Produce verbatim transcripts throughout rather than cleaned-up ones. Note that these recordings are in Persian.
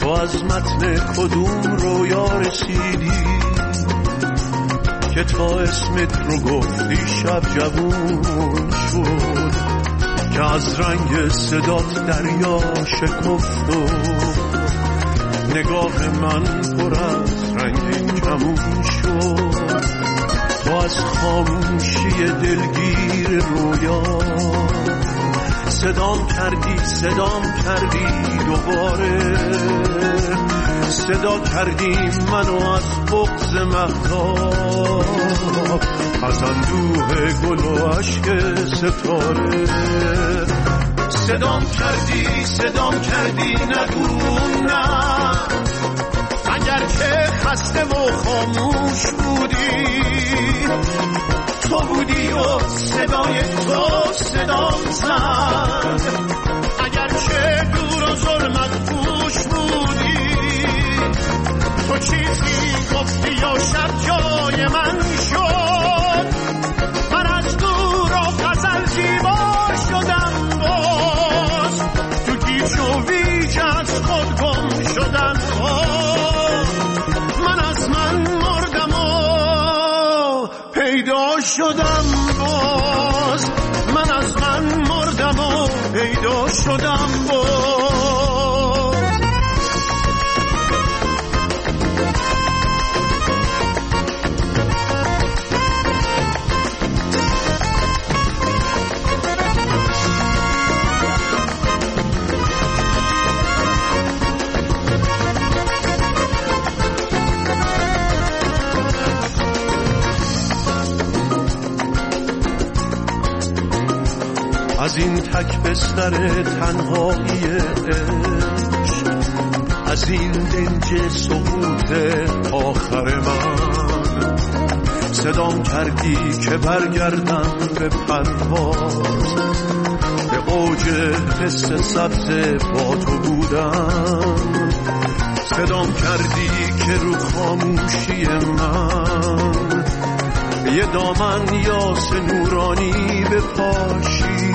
تو از متن کدوم رویا رسیدی که تا اسمت رو گفتی شب جوون شد، که از رنگ صدات دریا شکفت و نگاه من پر از رنگین کمون شد. تو از خاموشی دلگیر رویا صدام کردی صدام کردی دوباره، صدا کردی منو از بغض مهتاب، از اندوه گل و عشق ستاره. صدام کردی صدام کردی نگو نه، اگر که خسته و خاموش بودی، تو بودی و صدای تو صدام زد. اگر که دور و ظلمت پوش بودی، تو چیزی گفتی و شب جای من شد. من از دور و غزل زیبا شدم، باز تو گیج و ویج از خود گم شدم. من از من مردم و پیدا شدم، باز من از من مردم و پیدا شدم باز. از این تک بستر تنهایی عشق، از این دنج سقوط آخر من، صدام کردی که برگردم به پرواز، به اوج حس سبز با تو بودم. صدام کردی که رو خاموشی من یه دامن یاس نورانی بپاشی،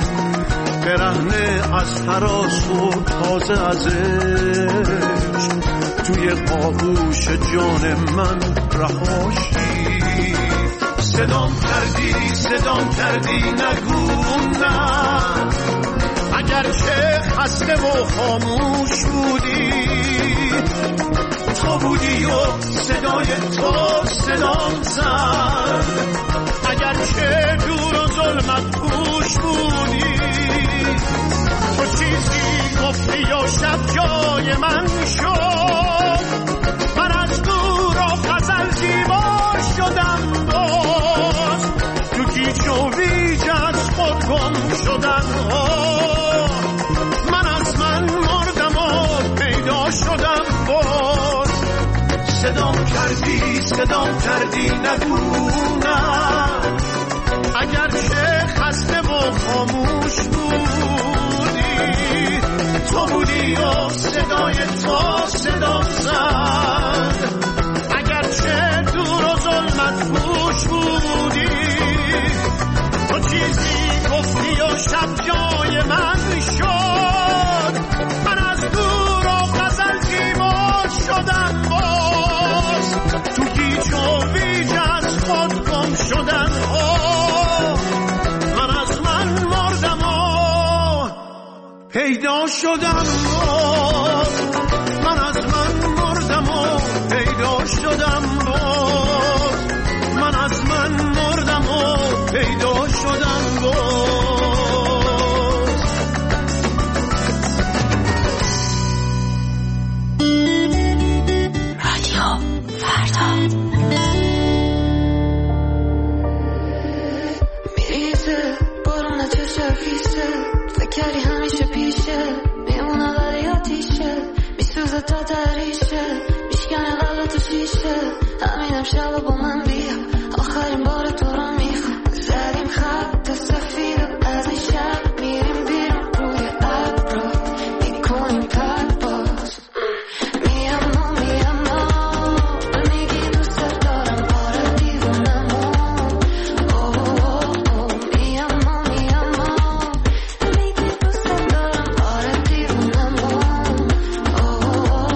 برهنه از هراس و تازه از عشق توی آغوش جان من رهاشی. صدام کردی صدام کردی نگو نه، اگر که خسته و خاموش بودی، تو بودی و صدای تو صدام زد. اگر که دور و ظلمت پوش بودی، تو چیزی گفتی و شب جای من شد. من از دور و غزل زیبا شدم، باز تو گیج و ویج از خود گم شدم. من از من مردم و پیدا شدم باز. صدام کردی صدام کردی نگو نه، اگر که خسته و خاموش بودی، تو بودی و صدای تو صدام زد. اگر که دور و ظلمت پوش بودی، تو چیزی گفتی و شب جای من شد. من از دور و غزل زیبا شدم باز، تو گیج و ویج از خود گم شدم. من از من مردم و پیدا شدم باز. من از من مردم و پیدا شدم باز. من از من مردم و پیدا شدم باز. کردی همیشه پیشه میمونه ولی آتیشه میسوزه تا دریشه میشکنه قلب تو شیشه همینم شب با من بیا آخرین بار تو رو میخوام زدیم خط سفید از این شب میریم بیرون روی ابرا میکنیم پرواز میام و میام و میگی دوست دارم آره دیوونم اوه اوه اوه میام و میام میگی دوست دارم آره دیوونم اوه اوه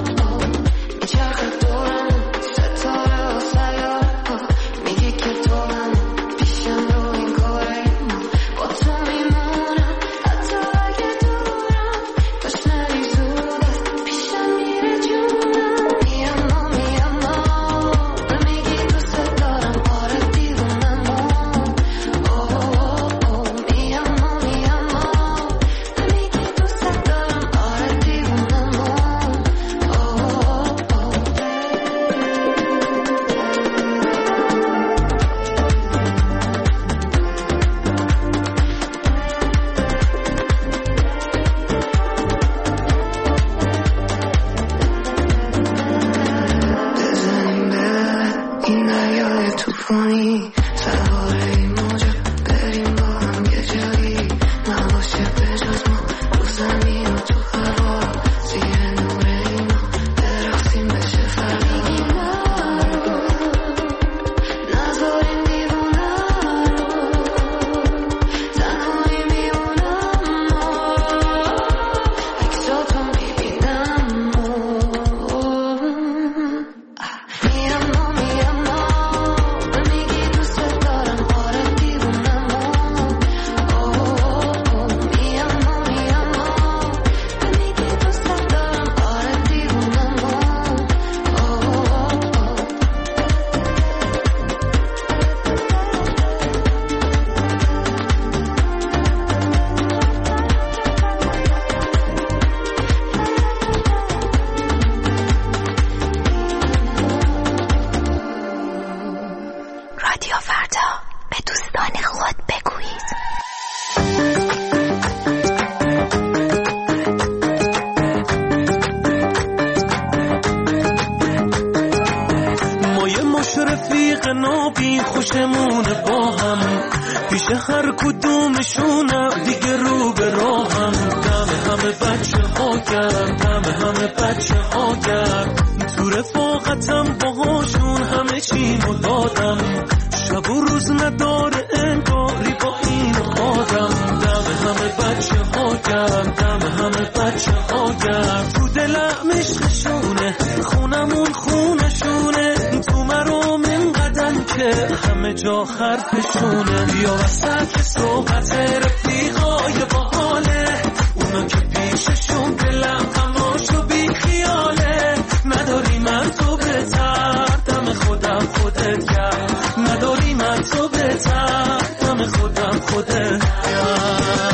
ما بی خوشمونه با هم، پیش هر کدومشونم دیگه رو به راهم. دم همه بچه ها گرم، دم همه بچه ها گرم، تو رفاقتم باهاشون همه چیمو دادم. شب و روز نداره انگاری با این آدم. دم همه بچه ها گرم، دم همه بچه ها گرم، تو دلم عشقشونه، خونمون خونشونه، تو مرام اینقدن که همه جا حرفشونه. بیا وسط صحبت رفیقای باحاله، اونا که پیششون دلم هماشو بی خیاله. نداری من تو بهتر، دم خودم خودت کرد، نداری من تو بهتر، دم خودم خودت کرد.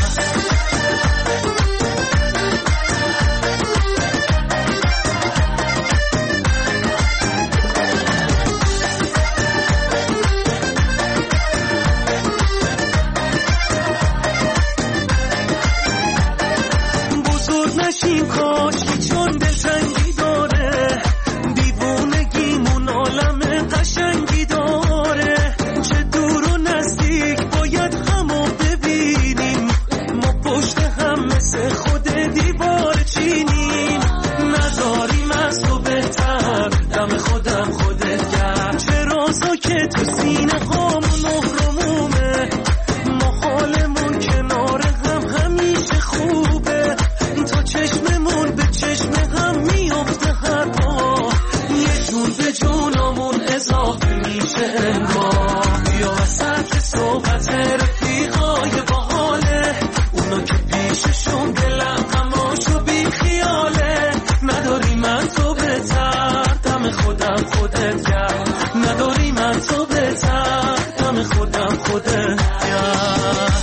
نشیم کاشی چون دلتنگی داره، دیوونگیمون عالم قشنگی داره. چه دور و نزدیک باید همو ببینیم، ما پشت هم مثل خود دیوار چینیم. نداریم از تو بهتر، دم خودم خودت گرد. چه رازا که تو سینه هامون نهرمومه، ما حالمون کنار هم همیشه خوبه. تا چشممون به چشم هم میافته هر با، یه جون به جونمون اضافه میشه انگار. بیا وسط صحبت رفیقای باحاله، اونا که پیششون دلم هماشو بی خیاله. نداری من تو بهتر، دم خودم خودت کرد، نداری من تو بهتر، دم خودم خودت کرد.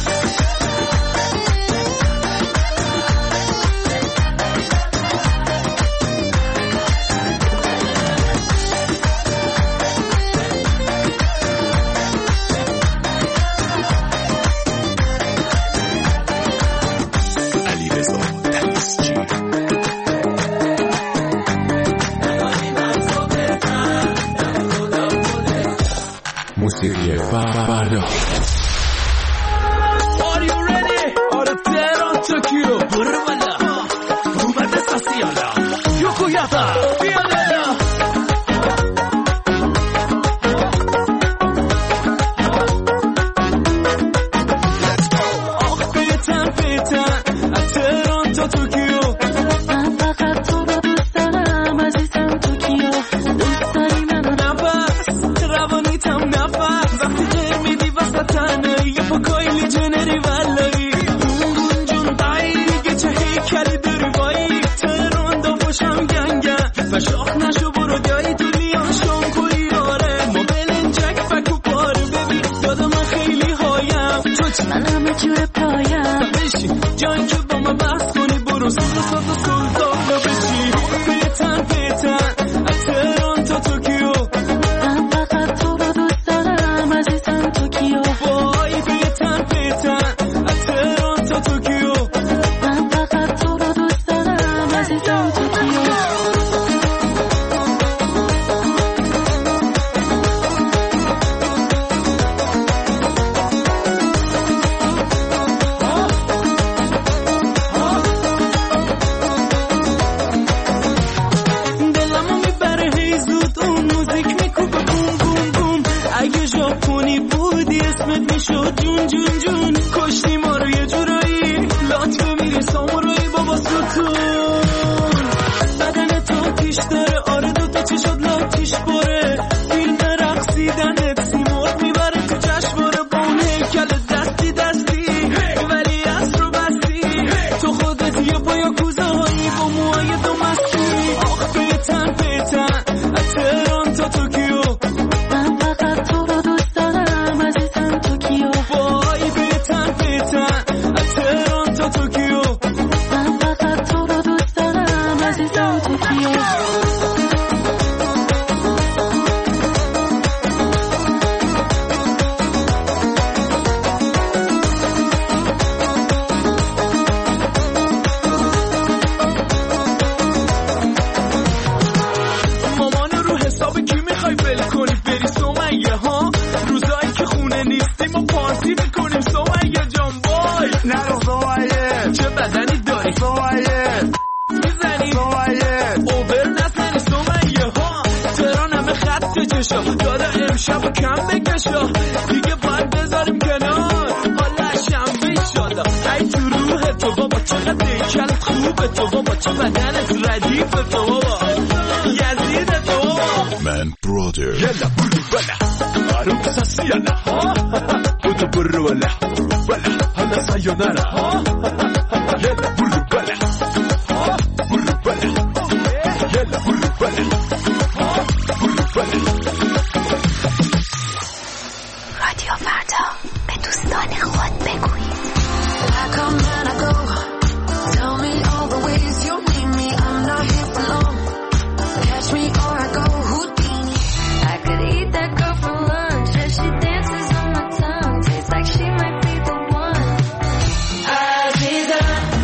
موسیقی فردا. Are you ready? آره تهران توکیو برو بالا، اومده ساسیالا یوکویاتا بیاده. آخ بیتن بیتن از تهران تا توکیو، من فقط تو رو دوست دارم عزیزم توکیو. دوست داری منو نفس روانیتم نفس، وقتی غیر میدی وسط تنه یه پاکایلی جنری ولایی. اون جون دایی چه هیکلی داری وایی، تهران دا باشم گنگن و شاخ نشو برو جایی تو لیان شام کوی آره. ما بلنجک فکو پاره ببین دادا من خیلی هایم، تو چی من همه جور پایم بشین جایی که با من بحث کنی برو سادا سادا سلطان بشی. بیتن بیتن از تهران تا توکیو، من فقط تو رو دوست دارم عزیزم توکیو. وای بیتن بیتن از تهران تا توکیو، من فقط تو رو دوست دارم عزیزم توکیو. دلمو میبره هی زود اون موزیک میکوبه بوم بوم بوم. اگه ژاپنی بودی اسمت میشد جون جون جون. کشتی ما رو یه جورایی لات بمیری سامورایی بابا ستون. بدن تو پیش داره آره دوتا چشات لاتیش باره، فیلم رقصیدنت سیمرغ میبره تو جشنواره. با اون هیکل دستی دستی ولی از رو بستی، تو خودت یه با یاکوزاهایی با موهای دو مستی. آخ بیتن بیتن از تهران تا توکیو، من فقط تو رو دوست دارم عزیزم توکیو. وای بیتن بیتن از تهران تا توکیو، من فقط تو رو دوست دارم عزیزم توکیو. مامان رو حساب کی میخوای بل کنی بری سمیه ها؟ بشو داره امشب کم بکشو دیگه باید بذاریم کنار حالشم بیشالا ای تو روح تو بابا چقدر دیکلت خوبه تو بابا چه بدنت ردیفه تو بابا یزید تو بابا من برادر یلا برو بلا عروس هستی یا نه بودو برو بلا بلا حالا سایونره یلا برو بلا برو بلا یلا برو بلا برو بلا رادیو فردا به دوستان خود بگویید. I come and I go. Tell me all the ways you need me. I'm not here for long. Catch me or I go Houdini. I could eat that girl for lunch as she dances on my tongue. Tastes like she might be the one. Aziza,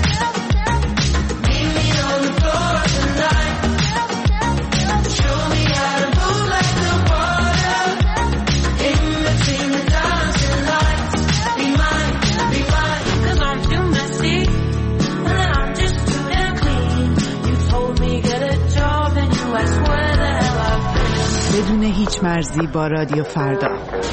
meet me on the floor tonight. Show me how to move like the water. In between the dancing lights. Be mine, be mine. Cause I'm too messy. And I'm just too damn clean. You told me get a job and you asked where the hell I've been. بدون هیچ مرزی با رادیو فردا.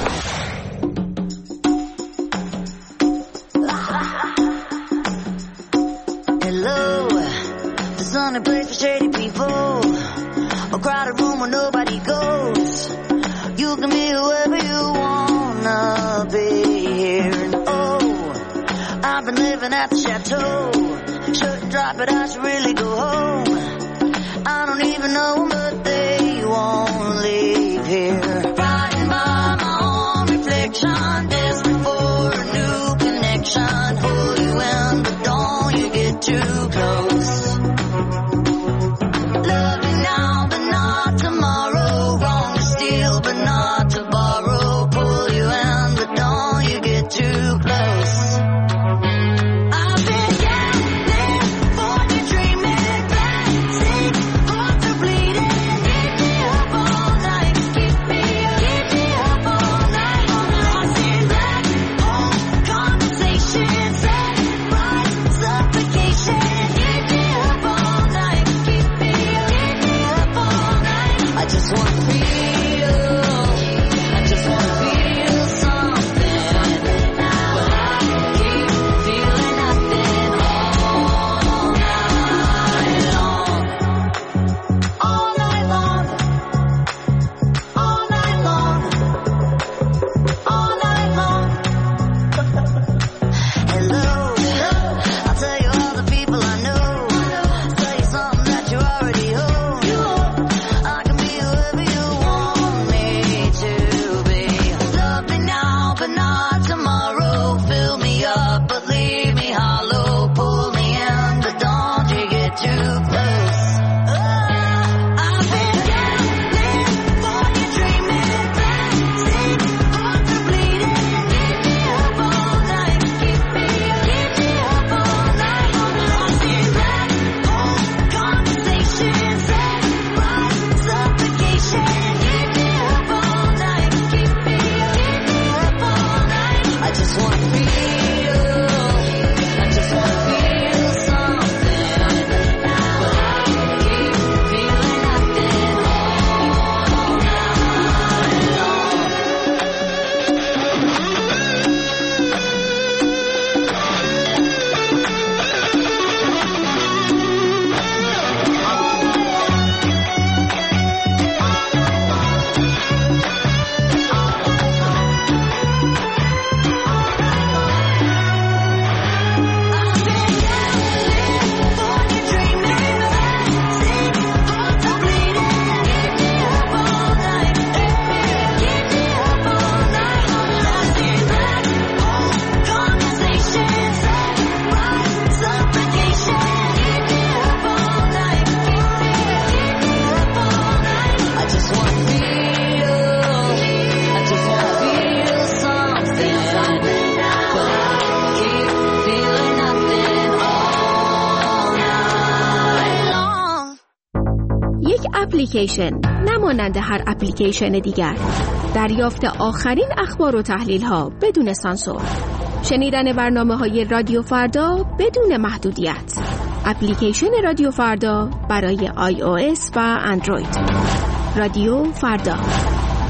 Hello, there's only place for shady people. A crowded room where nobody goes. You can be whoever you wanna be here. And oh, I've been living at the chateau. Shouldn't drop it, I should really go home. I don't even know them, but they won't leave here. Riding by my own reflection, desperate for a new connection. Pull you in, but don't you get too close. Love me now, but not tomorrow. Wrong to steal, but not to borrow. Pull you in, but don't you get too close. I've been gambling for you, dreaming, dancing, hearts are bleeding. Keep me up all night, keep me up, keep me up all night. Lost in black hole conversations, set right suffocation. Keep me up all night, keep me up, keep me up all night. I just wanna feel, I just wanna feel something, but I keep feeling nothing all night long, all night long, all night long, all night long. Hello, I'll tell you all the people I know. Tell you something that you already own. I can be whoever you want me to be. Love me now, but not tomorrow. Fill me up, but leave me hollow. Pull me in, but don't you get too close. I've been gambling for you, dreaming, dancing, hearts are bleeding. Keep me up all night, keep me up, keep me up all night. Lost in black hole conversations, set right suffocation. Keep me up all night, keep me up, keep me up all night. I just wanna feel, I just wanna feel something, but I keep feeling nothing all night long. I've been gambling for you, dreaming, dancing, hearts are bleeding. Keep me up all night, keep me up, keep me up all night. Lost in black hole conversations, set right suffocation. Keep me up all night, keep me up, keep me up all night. I just wanna feel, I just wanna feel something, but I keep feeling nothing all night long. یک اپلیکیشن نمانند هر اپلیکیشن دیگر. دریافت آخرین اخبار و تحلیل ها بدون سانسور. شنیدن برنامه های رادیو فردا بدون محدودیت. اپلیکیشن رادیو فردا برای آی او اس و اندروید. رادیو فردا.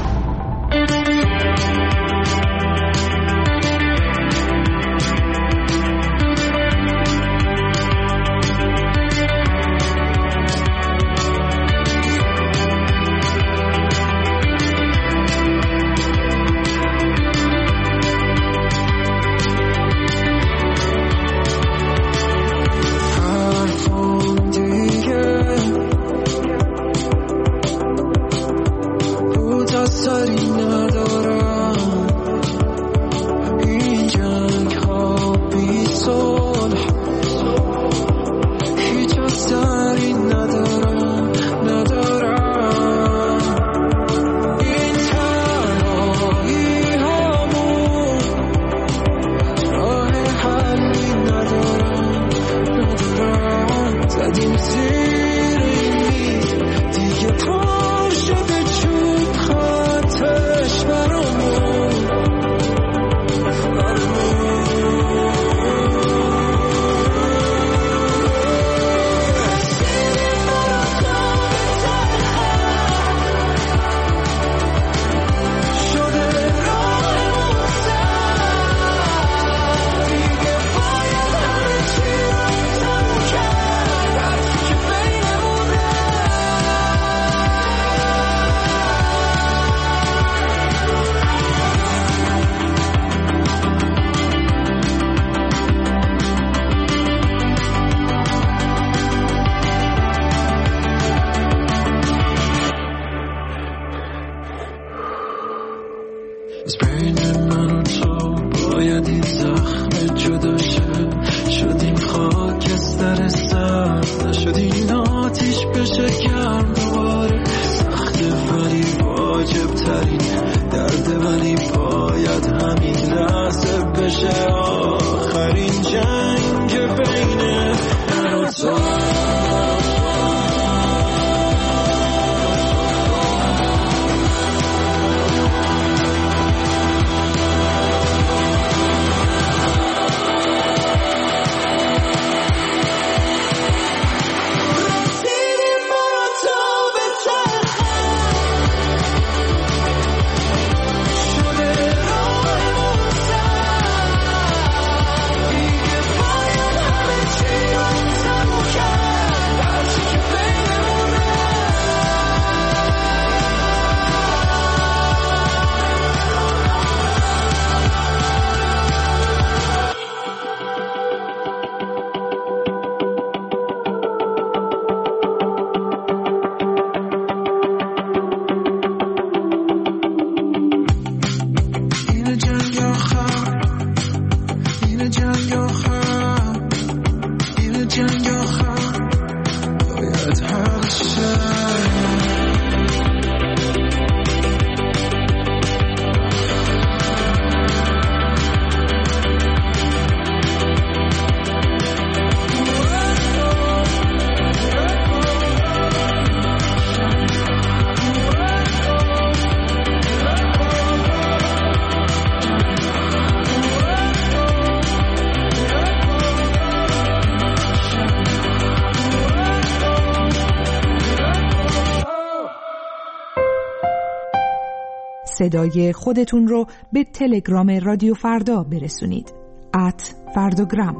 صدای خودتون رو به تلگرام رادیو فردا برسونید. ات فرداگرام.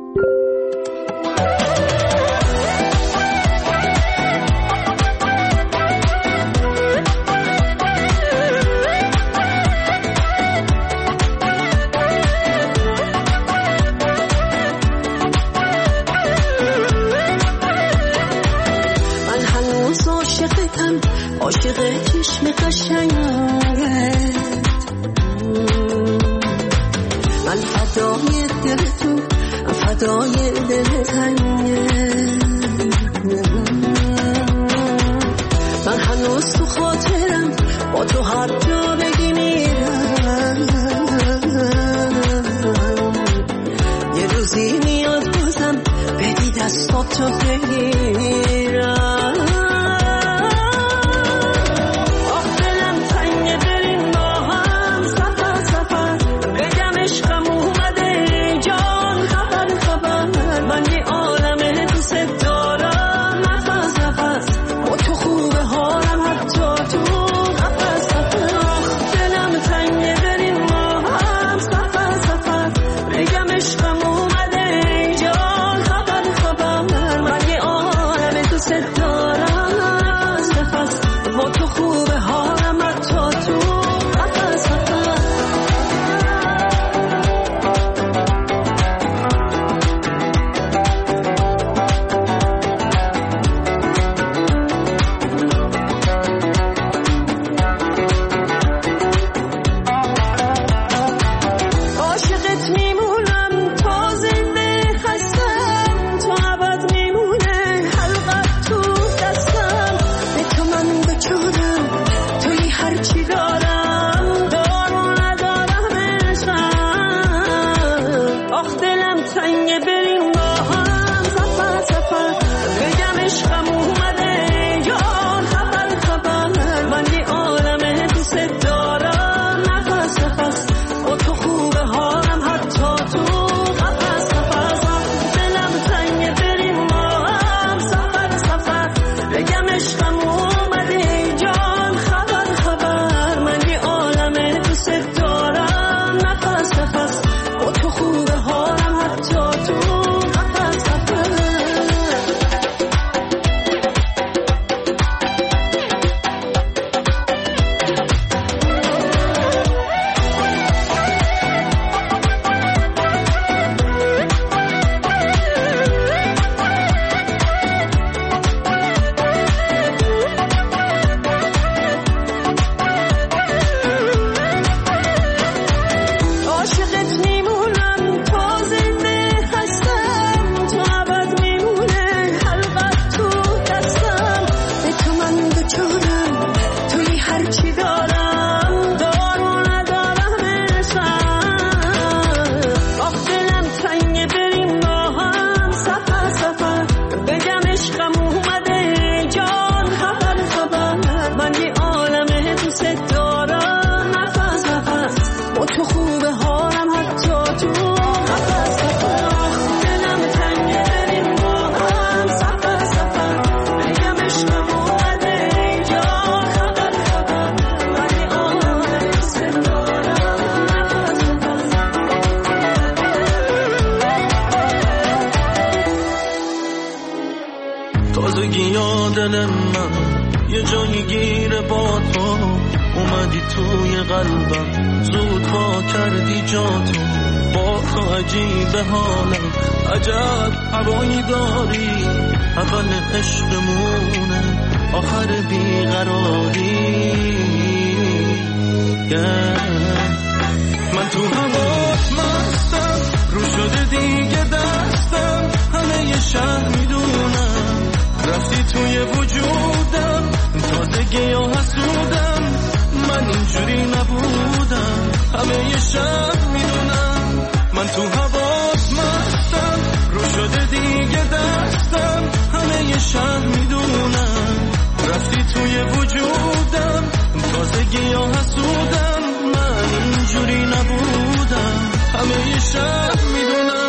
من هنوز عاشقتم، عاشق چشم قشنگت. من فدای دل تو، فدای دل تنگت. من هنوز تو خاطرم، با تو هر جا بگی میرم. یه روزی میاد بازم بدی دستاتو بگیرم. دل من یه جایی گیره با تو، اومدی توی قلبم زود وا کردی جاتو. با تو عجیب حالم، عجب هوایی داری، اول عشقمونه آخر بیقراری. yeah. من تو هوات مستم، رو شده دیگه دستم، همه یه شهر میدونم رفتی توی وجود اینجوری نبودم، همه یه شب میدونم من تو هوات مستم، رو شده دیگه دستم، همه یه شب میدونم رفتی توی وجودم، تازگی ها حسودم، من اینجوری نبودم، همه یه شب میدونم.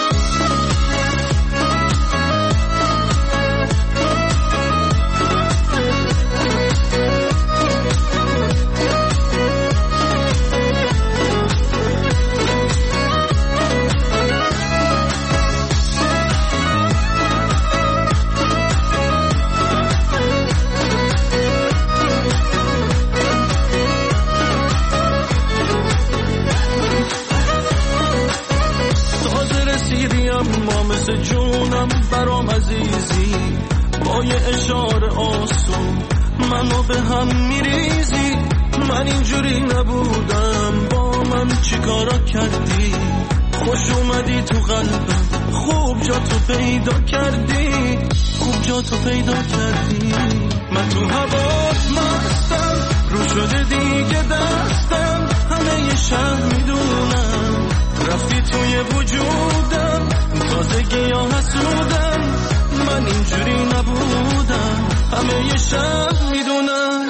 ما مثل جونم برام عزیزی، با یه اشاره آسون منو به هم میریزی، من اینجوری نبودم، با من چی کارا کردی، خوش اومدی تو قلبم، خوب جا تو پیدا کردی، خوب جا تو پیدا کردی، من تو هوات مستم، رو شده دیگه دستم، همه یه شب میدونم رفتی توی وجودم، تازگی ها حسودم، من اینجوری نبودم، همه یه شب میدونم.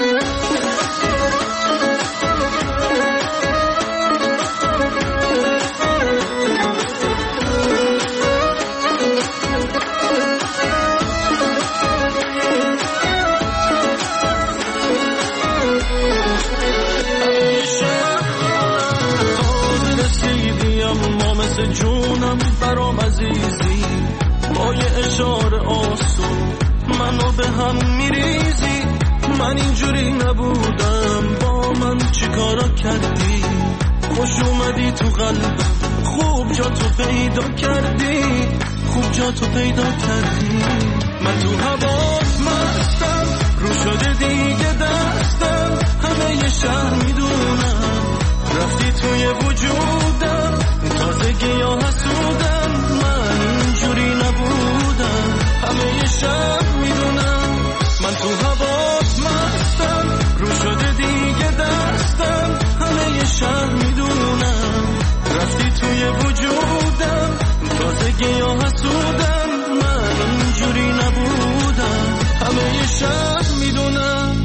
جونم برام عزیزی، با یه اشاره آسون منو به هم میریزی، من اینجوری نبودم، با من چی کارا کردی، خوش اومدی تو قلبم، خوب جا تو پیدا کردی، خوب جا تو پیدا کردی، من تو هوات مستم، رو شده دیگه دستم، همه یه شهر میدونم رفتی توی وجودم، تازگی ها حسودم، من اینجوری نبودم، همه یه شب میدونم، من تو هوات مستم، رو شده دیگه دستم، همه یه شب میدونم رفتی توی وجودم، تازگی ها حسودم، من اینجوری نبودم، همه یه شب میدونم.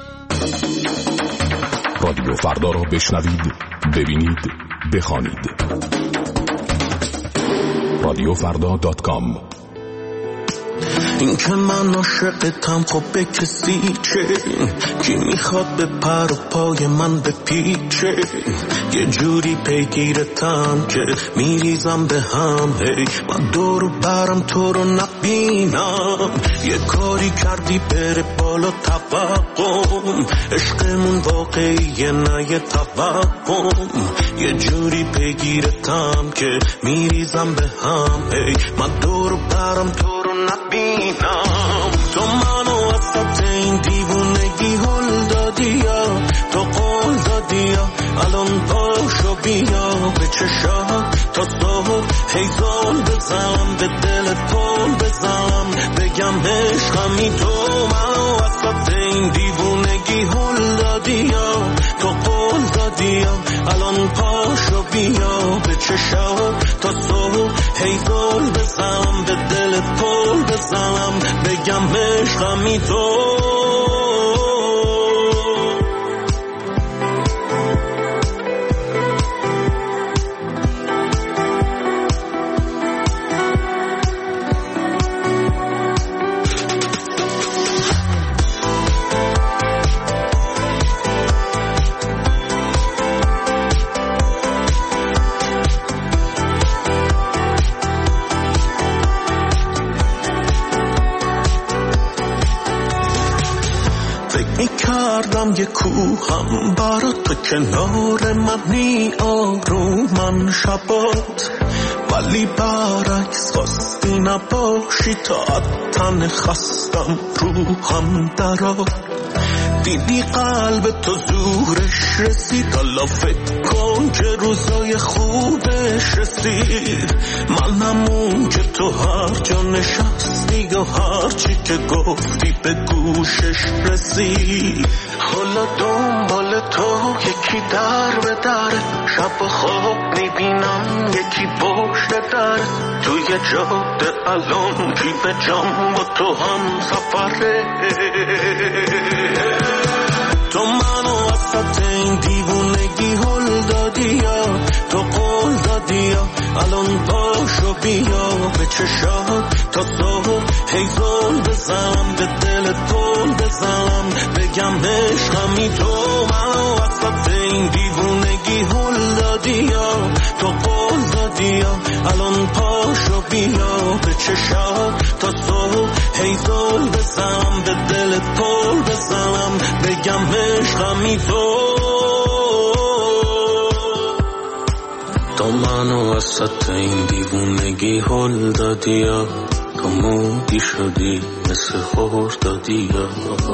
رادیو فردا را بشنوید، ببینید، بخوانید. رادیو فردا دات کام. این که من عاشقتم، خب به کسی چه؟ کی میخواد به پر و پای من بپیچه؟ یه جوری پیگیرتم که میریزم به هم، هی من دور و برم تو رو نبینم، یه کاری کردی بره بالا توقم، عشقمون واقعیه نه یه توقم، یه جوری پیگیرتم که میریزم به هم، هی من دور و برم تو رو نبینم، تو منو وسط این دیوونگی هل دادی یا تو قول دادی یا الان پاشو بیا به چشات تا صبح هیزان بزنم، به دل پل بزنم، بگم عشقمی، تو منو وسط این دیوونگی هل دادی یا تو قول دادی یا الان پاشو بیا به چشات تا صبح هیزان بزنم، به دل پل بزنم، بگم عشقمی تو. میکردم یه کوهم برا تو کنار من می آرومن شبات، ولی برعکس خواستی نباشی تا تن خستم روحم درات، دیدی قلب تو زورش رسید، حالا فکر کن که روزای خوبش رسید، من همون که تو هر جا نشستی و هر چی که گفتی به گوشش رسید، حالا دنبال تو یکی در به در، شب و خواب میبینم یکی پشت در. توی جاده الان جیب جام با تو هم سفره. تو منو وسط این دیوونگی هل دادی یا تو قول دادی یا الان پاشو بیا به چشات تا صبح هی زل بزنم به دل پل بزنم بگم عشقمی. تو منو وسط این دیوونگی هل دادی یا تو قول دادی یا الان پاشو بیا به چشات تا صبح هی زل بزنم به دل پل بزنم بگم عشقمی. تو تو منو وسط این دیوونگی هل دادی یا تو مودی شدی مثل خور دادی یا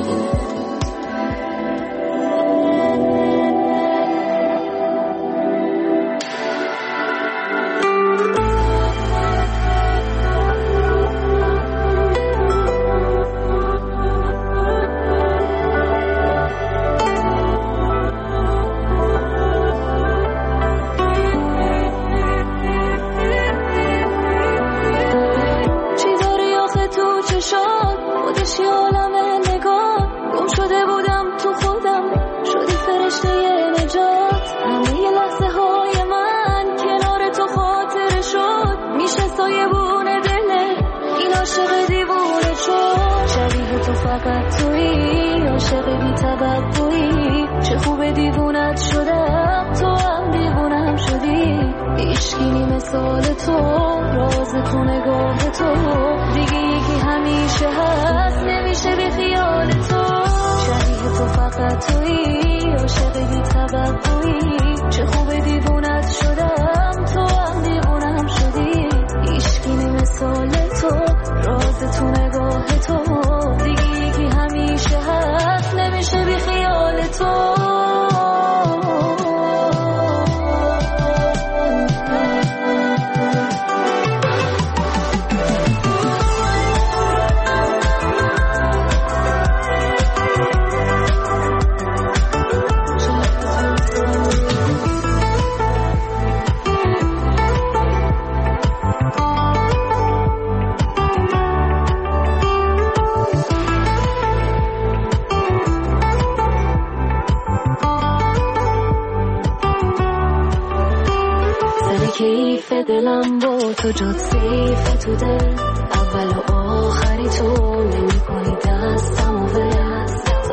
دلم با تو جات سیف تو دل اول و آخری تو نمی کنی دستم و ول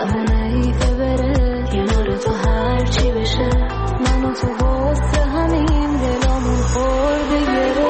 زمانه بره کنار تو هر چی بشه من و تو واسه همین دلامون پر بگیره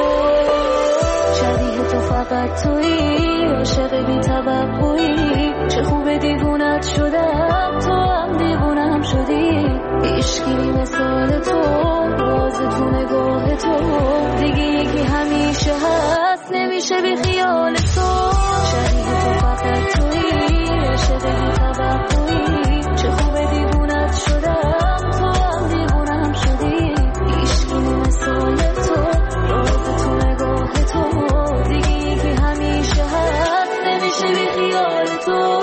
شبیه تو فقط تویی عاشق بی توقعی چه خوب دیوونت شدم تو هم دیوونم شدی عشقی مثال تو راز تو نگاه تو دیگه یکی همیشه هست نمیشه بی خیال تو شبیه تو فقط تویی عاشق بی توقعی چه خوب دیوونت شدم تو هم دیوونم شدی عشقی مثال تو راز تو نگاه تو دیگه یکی همیشه هست نمیشه بی خیال تو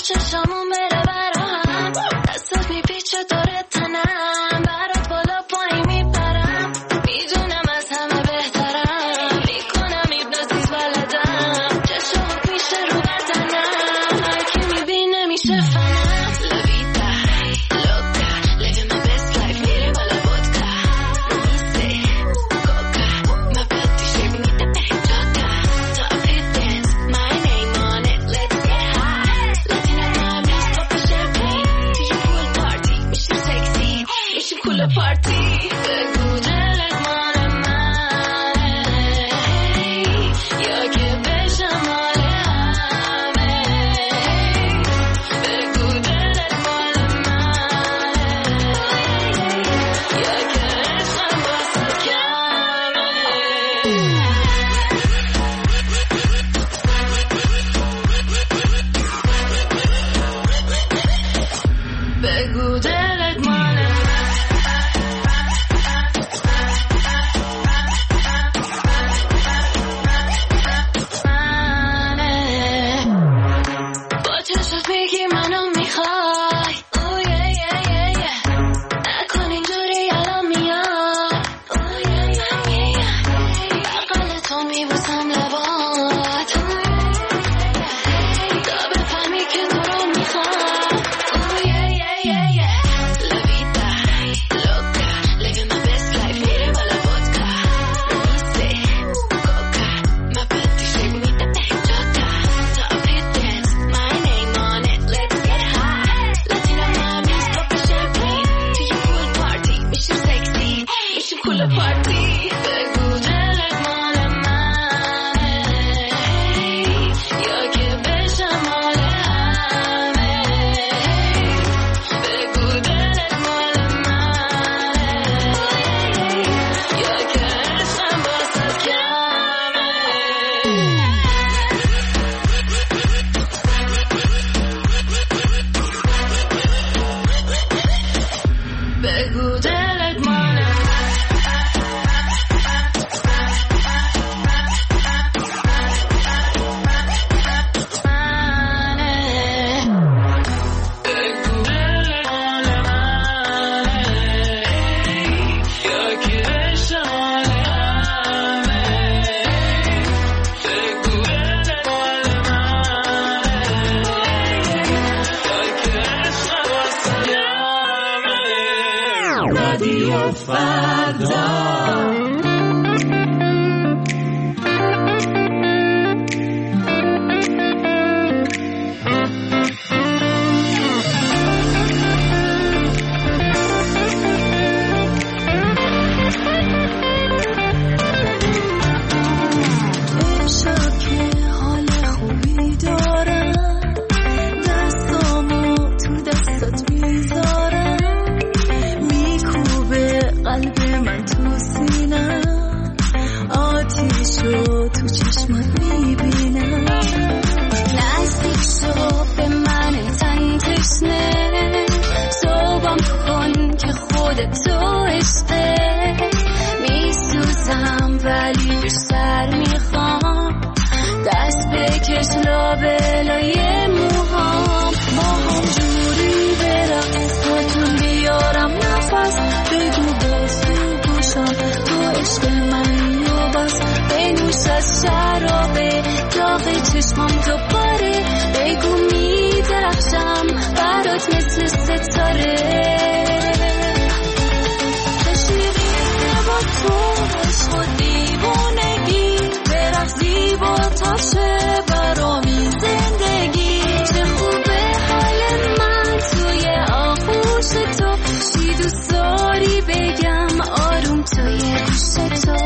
چشامون بره برا هم دستت میپیچه داره تنم برات بالا پایین بگو دلت مال منه. با چشمت میگی منو میخوای، اوه یه یه یه یه. نکن اینجوری الان میاد، اوه یه یه یه یه. بغل تو میبوسم لبات تا بفهمی که تو رو میخوام، اوه یه یه یه یه. La vida loca, living my best life, میریم بالا vodka روزه coca. My body shape میده جاتا top hit dance, my name on it, let's get high. Latina mommies pop a champagne to your pool party, میشیم sexy, میشیم cool party. بگو دلت مال منه یا که بشم مال همه. بگو دلت مال منه یا که عشقم واسه کمه. بگو دلت مال رادیو فردا. امشب که حال خوبی دارم، دستامو تو دستات میذارم، میکوبه قلب من تو سینم، آتیشو تو چشمات میبینم. نزدیک شو به من تن تشنه، صبحم کن که خودتو عشقه. میسوزم ولی بیشتر میخوام، دست بکش لابلای موهام. ما هم جوری برقص خودتون بیارم نفس، بگو باز تو گوشم تو عشق من و بس. بنوش از شرابه داغ چشمام دوباره، بگو میدرخشم برات مثل ستاره. شیرین با تو عشق و دیوانگی، برقصی با تاشه برامی زندگی. چه خوبه حال من توی آغوش تو، چی دوست داری بگم آروم توی گوش تو.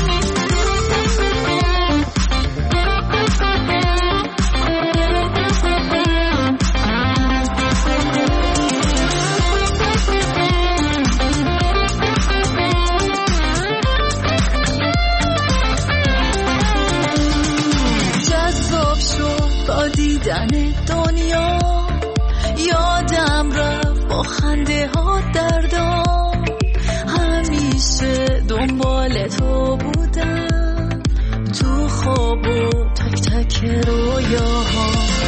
جذاب شد با دیدن دنیا، یادم رفت با خنده ها دردام. همیشه دنبال تو بودم تو خواب و تک تک رویاها.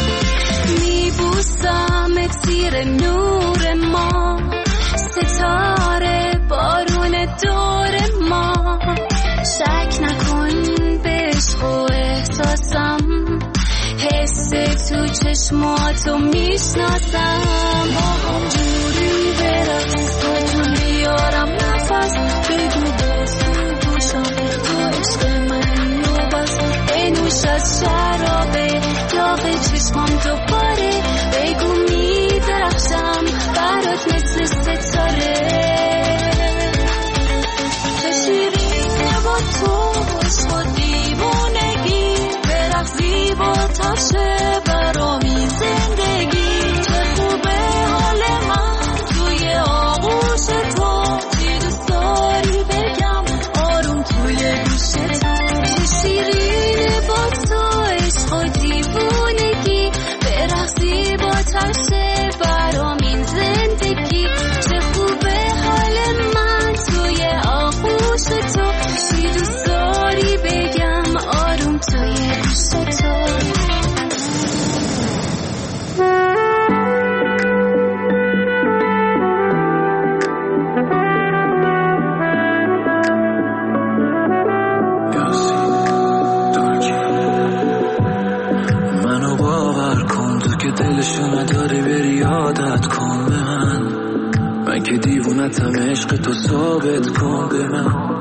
میبوسم زیر نور ما، ستاره بارون دور ما. شک نکن به عشق و احساسم، حس تو چشماتو میشناسم. با هم جوری برقص خودتون بیارم نفس، بگو باز تو گوشم تو عشق من و بس. بنوش از شرابه داغ چشمام دوباره، بگو میدرخشم برات مثل ستاره. چه شیرینه با تو عشق و دیوانگی، برقصی با تاشه برامی زندگی. چه خوبه حال من توی آغوش تو، چی دوست داری بگم آروم توی گوش تو. چه شیرینه با تو عشق و دیوانگی، برقصی با تاشه برامی زندگی. عادت کن به من، من که دیوونتم عشق تو ثابت کن به من.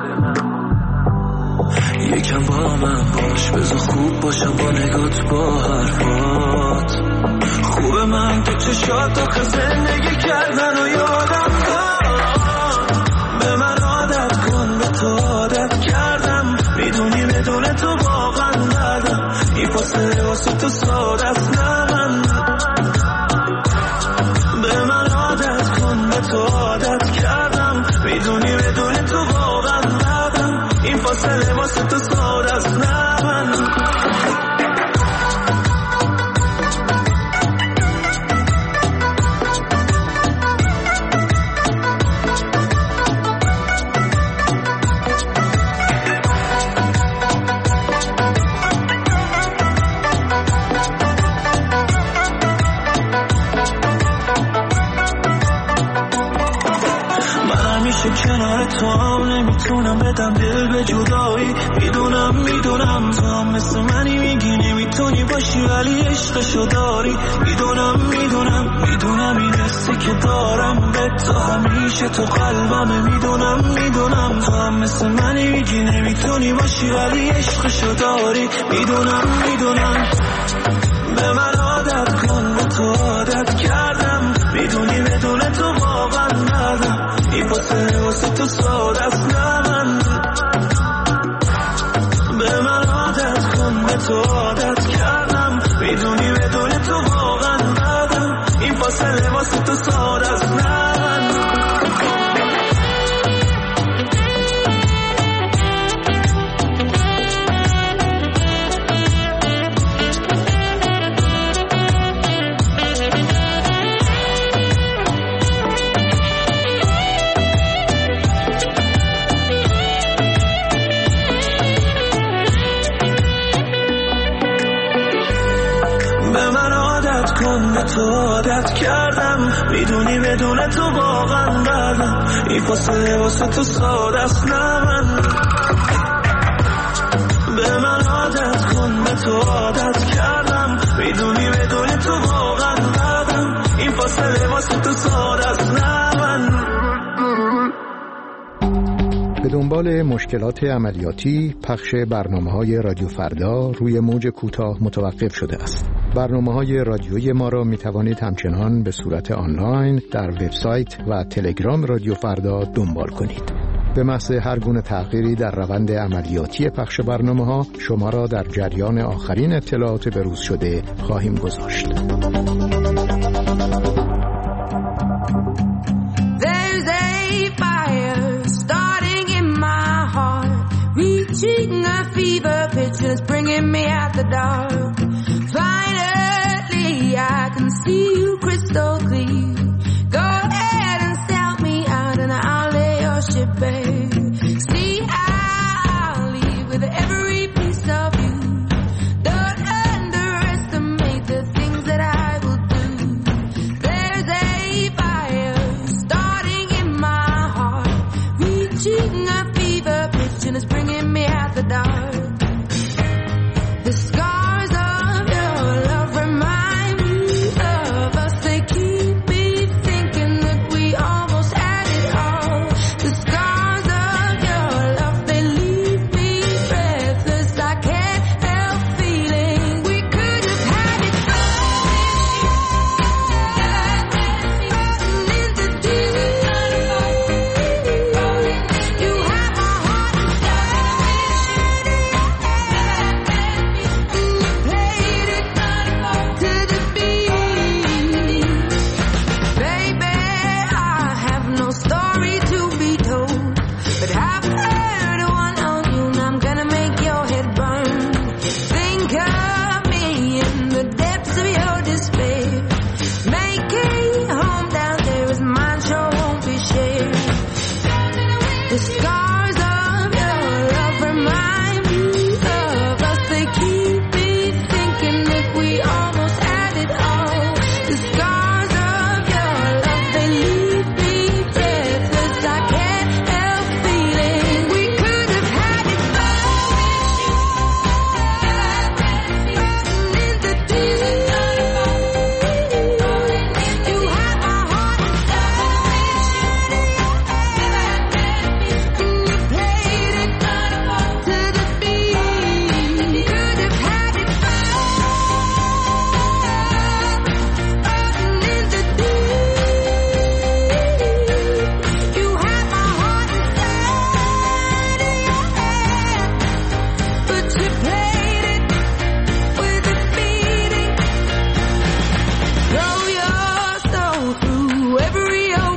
یکم با من باش بذار خوب باشم با نگات با حرفات. خوبه من تو چشات آخه زندگی کردن و یادم کن. به من عادت کن به تو عادت کردم، میدونی بدون تو واقعا ندم. این فاصله واسه تو ساده است نه من. به من عادت کن به تو عادت کردم، میدونی بدون تو واقعا ندم. این فاصله واسه تو ساده است نه من. کنار تو هم نمیتونم بدم دل به جدایی. میدونم میدونم تو هم مثل منی میگی نمیتونی باشی ولی عشقشو داری. میدونم میدونم میدونم این حسی که دارم به تو همیشه تو قلبمه. میدونم میدونم تو هم مثل منی میگی نمیتونی باشی ولی عشقشو داری. میدونم میدونم به من عادت کن به تو عادت کردم، میدونی بدون تو واقعا ندم. این فاصله واسه تو ساده است نه من. به من عادت کن به تو عادت کردم، میدونی بدون تو واقعا ندم. این فاصله واسه تو ساده است نه من. تو عادت کردم، میدونی بدون تو واقعا ندم. این فاصله واسه تو ساده است نه من. به من عادت کن به تو عادت کردم، میدونی بدون تو واقعا ندم. این فاصله واسه تو ساده است نه من. به دنبال مشکلات عملیاتی پخش برنامه‌های رادیو فردا روی موج کوتاه متوقف شده است. برنامه‌های رادیویی ما را می‌توانید همچنان به صورت آنلاین در وبسایت و تلگرام رادیو فردا دنبال کنید. به محض هر گونه تغییری در روند عملیاتی پخش برنامه‌ها شما را در جریان آخرین اطلاعات بروز شده خواهیم گذاشت. Reaching a fever pitch and it's bringing me out the dark. Finally, I can see you crystal clear. Go ahead and sell me out and I'll lay your ship bare. See, I'll leave with every piece of you. Don't underestimate the things that I will do. There's a fire starting in my heart, reaching a fever pitch and it's bringing me out the dark. The scars of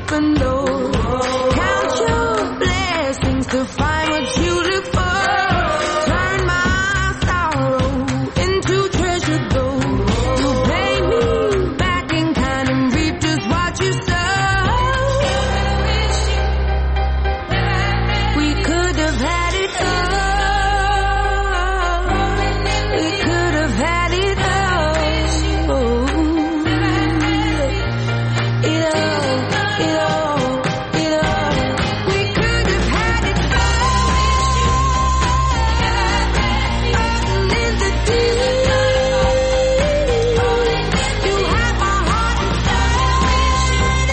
open door. Count your blessings to find what you look for. Turn my sorrow into treasure gold. You pay me back in kind and reap just what you sow. We could have had it all. We could have had it all. It all, it all, it all. We could have had it all. In the deep, you have my heart and soul.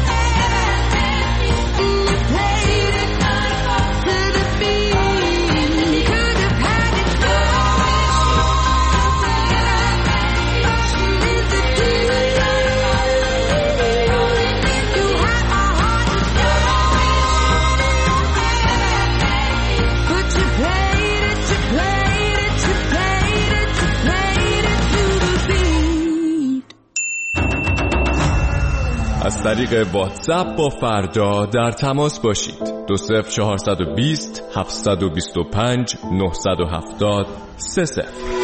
And you played it to the beat. We could have had it all. In the deep, you have my heart and soul. But you played it, you played it, you played it, you played it to the beat. از طریق واتساپ با فردا در تماس باشید. دو صفر چهارصد و بیست هفتصد و بیست و پنج نهصد و هفتاد سه صفر.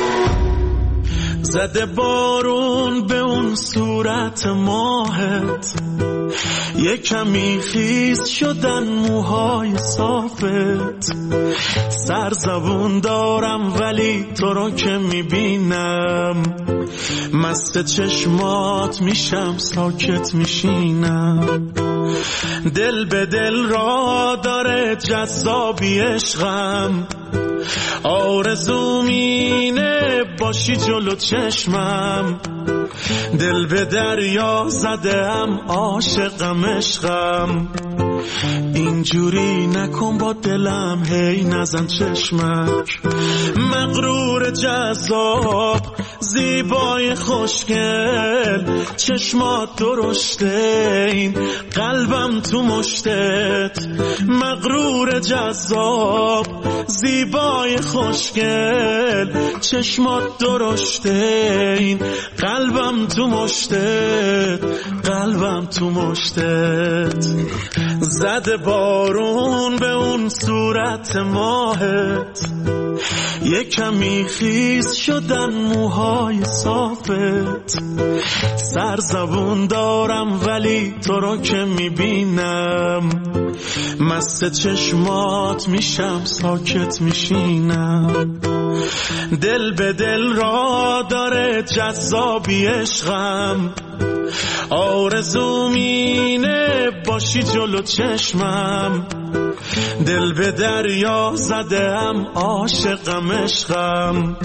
زده بارون به اون صورت ماهت، یه کمی خیس شدن موهای صافت. سرزبون دارم ولی تو رو که میبینم، مست چشمات میشم ساکت میشینم. دل به دل را داره جذابی عشقم، آرزوم اینه باشی جلو چشمم. دل به دریا زدم عاشقم عشقم، اینجوری نکن با دلم هی نزن چشمک. مغرور جذاب زیبای خوشگل، چشمات درشته این قلبم تو مشتت. مغرور جذاب زیبای خوشگل، چشمات درشته این قلبم تو مشتت. قلبم تو مشتت. زده بارون به اون صورت ماهت، یه کمی خیس شدن موهای صافت. سرزبون دارم ولی تو رو که میبینم، مست چشمات میشم ساکت میشینم. دل به دل را داره جذابی عشقم، آرزوم اینه باشی جلو چشمم. دل به دریا زدم عاشقم عشقم،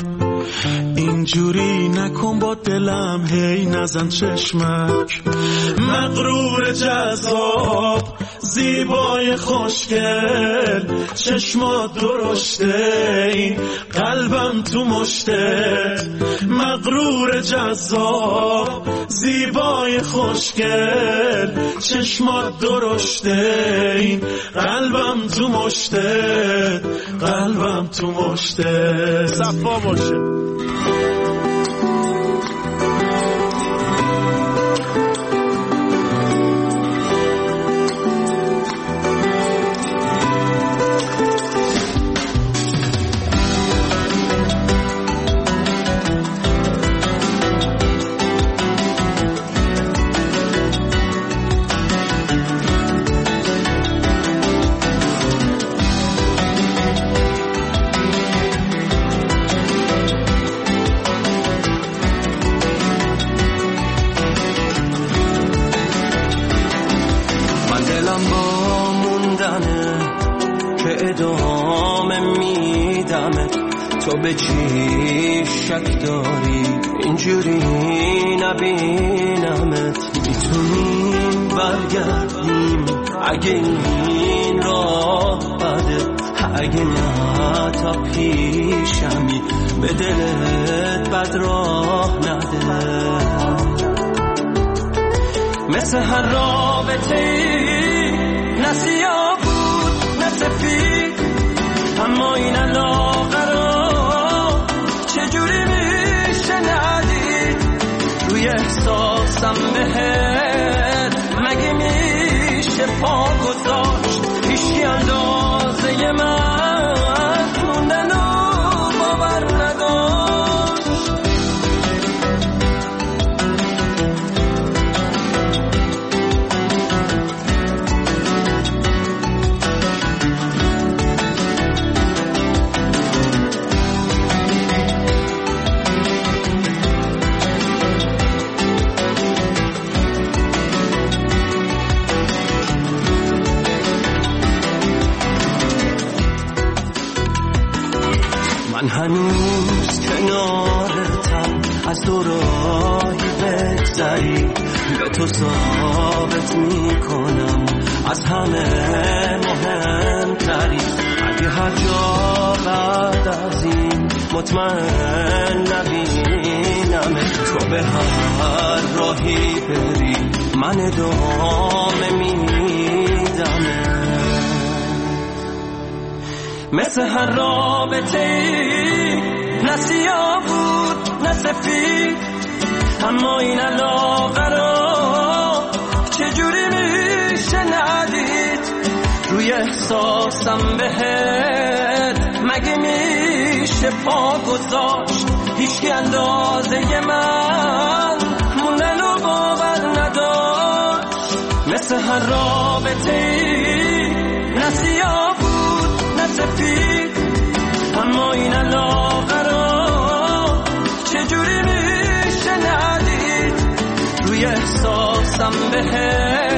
اینجوری نکن با دلم هی نزن چشمک. مغرور جذاب زیبای خوشگل، چشمات درشته این قلبم تو مشتت. مغرور جذاب زیبای خوشگل، چشمات درشته این قلبم تو مشتت. قلبم تو مشتت. صفا باشه. تو به چی شک داری اینجوری نبینمت؟ میتونیم برگردیم اگه این راه بده، اگه نه تا پیشمی به دلت بد راه نده. مثل هر رابطه نه سیاه بود نه سفید، اما این علاقه چجوری میشه ندید؟ روی احساسم بهت مگه میشه پا گذاشت هیچی اندازه من موندن و باور نداشت. من هنوز کنارتم از دوراهی بگذری به تو ثابت میکنم از همه مهمتری. اگه هر جا بعد از این مطمئن نبینم تو به هر راهی بری من ادامه میدم. مثل هر رابطه ای نه سیاه بود نه سفید، اما این علاقه را چجوری میشه ندید؟ روی احساسم بهت مگه میشه پا گذاشت؟ هیچی اندازه من موندن و باور نداشت. مثل هر رابطه ای نه سیاه سفید، اما این علاقه را چجوری میشه ندید؟ روی احساسم بهت